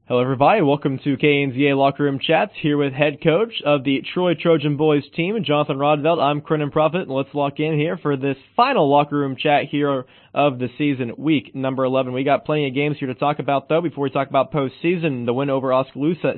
Hello, everybody. Welcome to KNZA Locker Room Chats here with head coach of the Troy Trojan Boys team, Jonathan Rodveld. I'm Crennan Prophet, and let's lock in here for this final locker room chat here of the season, week number 11. We got plenty of games here to talk about, though. Before we talk about postseason, the win over Oskaloosa,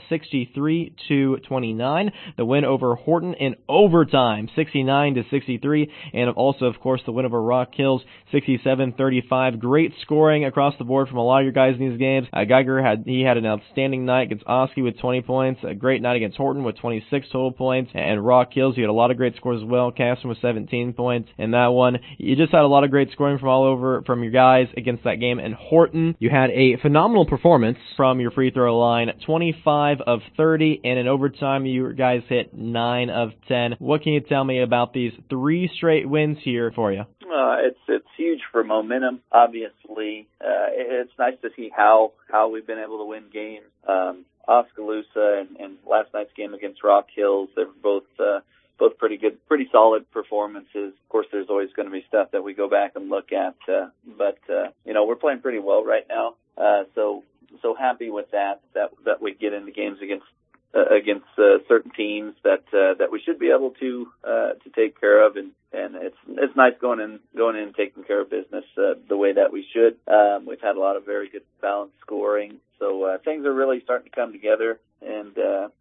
63-29. The win over Horton in overtime, 69-63. And also, of course, the win over Rock Hills, 67-35. Great scoring across the board from a lot of your guys in these games. Geiger had an outstanding night against Oski with 20 points. A great night against Horton with 26 total points. And Rock Hills, you had a lot of great scores as well. Caston with 17 points in that one. You just had a lot of great scoring from all over from your guys against that game. And Horton, you had a phenomenal performance from your free throw line, 25 of 30, and in overtime you guys hit 9 of 10. What can you tell me about these 3 straight wins here for you? It's huge for momentum. Obviously, it's nice to see how we've been able to win games. Oskaloosa and last night's game against Rock Hills, they were both pretty good, pretty solid performances. Of course, there's always going to be stuff that we go back and look at, but we're playing pretty well right now. So happy with that we get into games against certain teams that we should be able to take care of, and it's nice going in and taking care of business the way that we should. We've had a lot of very good balanced scoring, so things are really starting to come together. And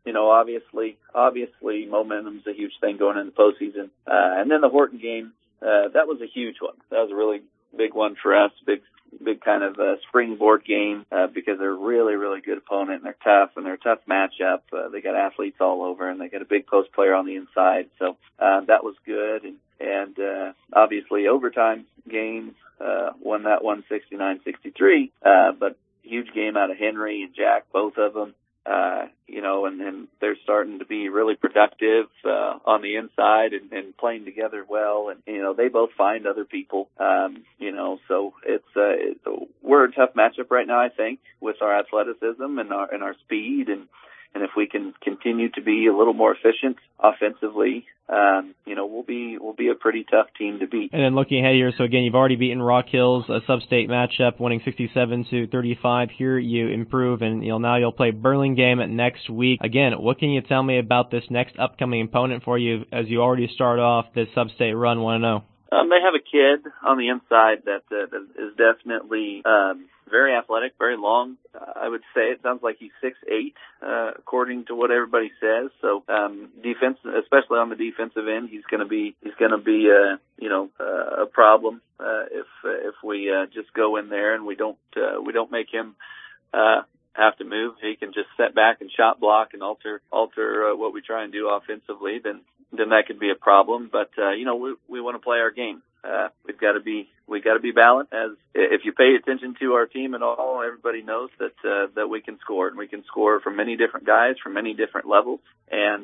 obviously momentum's a huge thing going into the postseason. And then the Horton game, that was a huge one. That was a really big one for us. Big kind of springboard game because they're a really, really good opponent, and they're tough, and they're a tough matchup. They got athletes all over, and they got a big post player on the inside. So that was good. And obviously overtime game, won that one 69-63. But huge game out of Henry and Jack, both of them. And then they're starting to be really productive on the inside and playing together well. And they both find other people. So we're a tough matchup right now, I think, with our athleticism and our speed, and if we can continue to be a little more efficient offensively, we'll be a pretty tough team to beat. And then looking ahead here, so again, you've already beaten Rock Hills, a sub-state matchup, winning 67-35. Here you improve, and now you'll play Burlingame next week. Again, what can you tell me about this next upcoming opponent for you as you already start off this sub-state run 1-0? They have a kid on the inside that is definitely very athletic, very long. I would say it sounds like he's 6'8", according to what everybody says. So defense, especially on the defensive end, he's going to be a problem if we just go in there and we don't make him have to move. He can just set back and shot block and alter what we try and do offensively. Then that could be a problem. But we want to play our game. We got to be balanced. As if you pay attention to our team at all, everybody knows that we can score, and we can score from many different guys from many different levels. And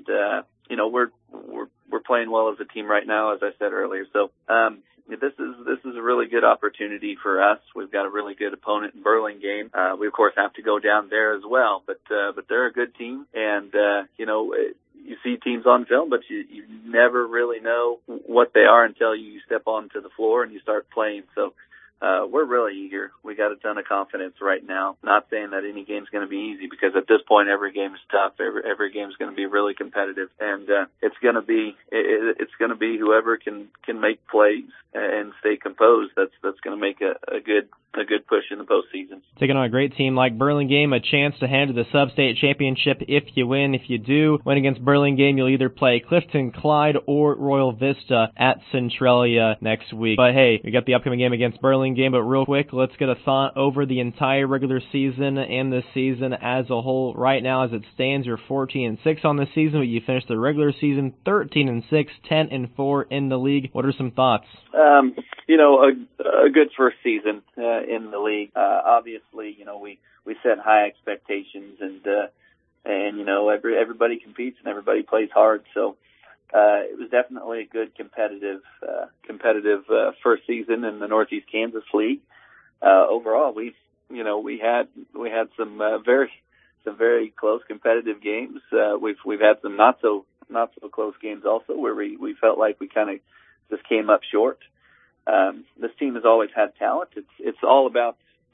we're playing well as a team right now, as I said earlier. So this is a really good opportunity for us. We've got a really good opponent in Burlingame. We of course have to go down there as well, but they're a good team, and you see teams on film, but you never really know what they are until you step onto the floor and you start playing. So we're really eager. We got a ton of confidence right now. Not saying that any game's going to be easy, because at this point every game is tough. Every game's going to be really competitive, and it's going to be whoever can make plays and stay composed. That's going to make a good push in the postseason. Taking on a great team like Burlingame, a chance to head to the sub-state championship if you win. If you do win against Burlingame, you'll either play Clifton Clyde or Royal Vista at Centralia next week. But hey, we got the upcoming game against Burlingame, but real quick, let's get a thought over the entire regular season and the season as a whole. Right now, as it stands, you're 14-6 on the season, but you finished the regular season 13-6, 10-4 in the league. What are some thoughts? A good first season in the league. Obviously, we set high expectations, and everybody competes and everybody plays hard. So it was definitely a good competitive first season in the Northeast Kansas League. Overall, we had some very close competitive games. We've had some not so close games also, where we felt like we kind of just came up short. This team has always had talent. It's all about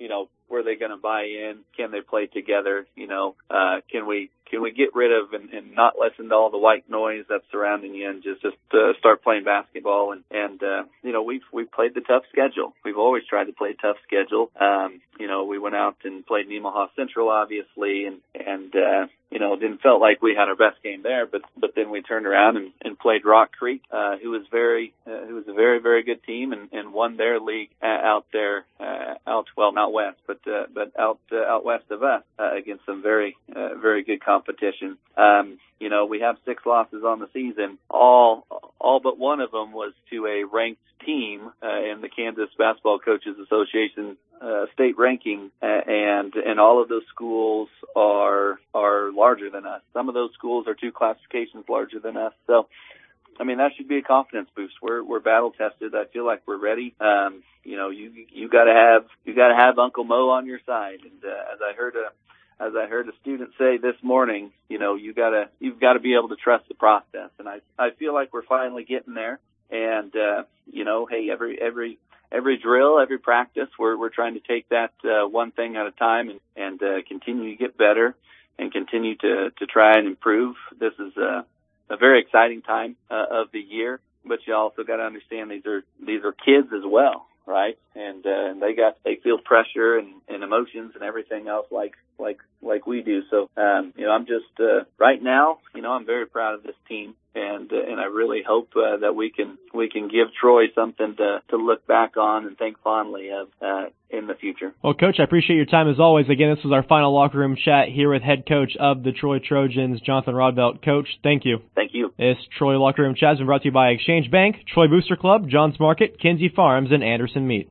were they going to buy in? Can they play together? Can we get rid of and not listen to all the white noise that's surrounding you and just start playing basketball? And we've played the tough schedule. We've always tried to play a tough schedule. We went out and played Nemaha Central, obviously, and didn't felt like we had our best game there, but then we turned around and played Rock Creek, who was a very, very good team and won their league out there, not west, but out west of us, against some very, very good competition. We have 6 losses on the season. All but one of them was to a ranked team in the Kansas Basketball Coaches Association state ranking, and all of those schools are larger than us. Some of those schools are 2 classifications larger than us. So, that should be a confidence boost. We're battle tested. I feel like we're ready. You gotta have Uncle Mo on your side. And as I heard a student say this morning, you've got to be able to trust the process. And I feel like we're finally getting there. And hey, every drill, every practice, we're trying to take that one thing at a time and continue to get better and continue to try and improve. This is a very exciting time of the year, but you also got to understand these are kids as well, right? And they feel pressure and emotions and everything else like we do. So I'm just right now, I'm very proud of this team. And I really hope that we can give Troy something to look back on and think fondly of in the future. Well, Coach, I appreciate your time as always. Again, this was our final locker room chat here with head coach of the Troy Trojans, Jonathan Rodbelt. Coach, thank you. Thank you. This Troy locker room chat has been brought to you by Exchange Bank, Troy Booster Club, Johns Market, Kinsey Farms, and Anderson Meat.